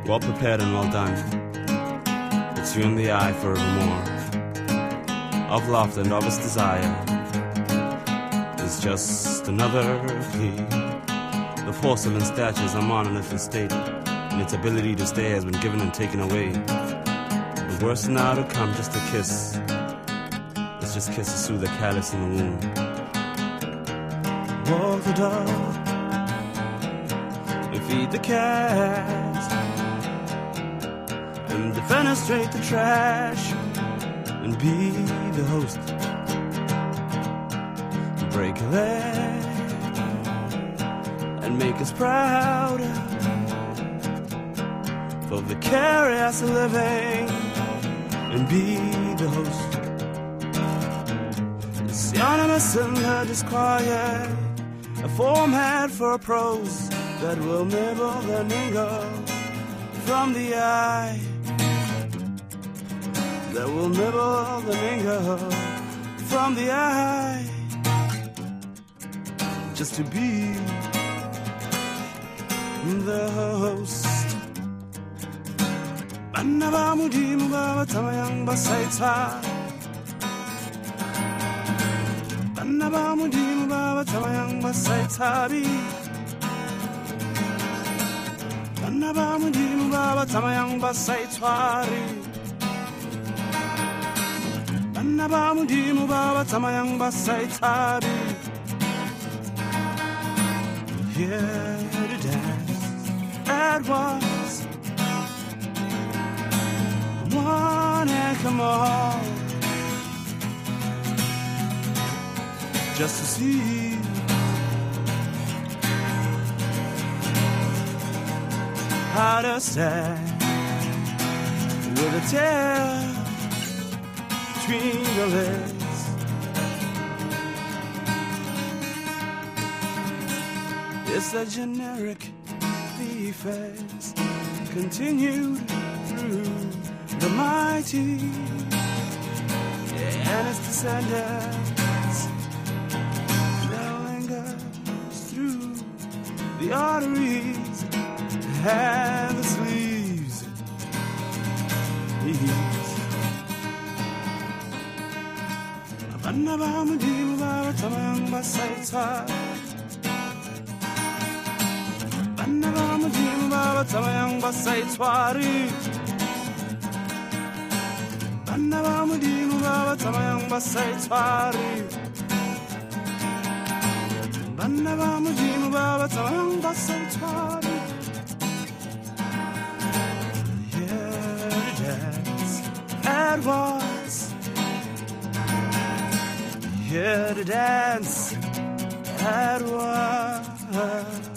well prepared and well done. It's you and the eye forevermore. Of laughter and of its desire is just another plea. The porcelain statues are monolithic state, and its ability to stay has been given and taken away. The worst now to come, just a kiss. Let's just kiss to soothe the callus in the wound. Walk the dog and feed the cat, and defenestrate the trash, and be the host. Break a leg and make us proud for vicarious living, and be the host. Synonymous in the disquiet, a format for a prose that will nibble the ningle from the eye, that will nibble the ningle from the eye, just to be the host. Banaba mudimu baba tamayang basaita, banaba mudimu baba tamayang basaitabi, banaba mudimu baba tamayang basaitwari, banaba mudimu baba tamayang basaitabi. Here to dance at once, one and come on, just to see how to stand with a tail between the legs. It's a generic defense continued through the mighty and its descendants that lingers through the arteries and the sleeves. Tamayang basaitwari, banaba mudimu baba tamayang basaitwari, banaba mudimu baba tamayang basaitwari. Here to dance at once, here to dance at once.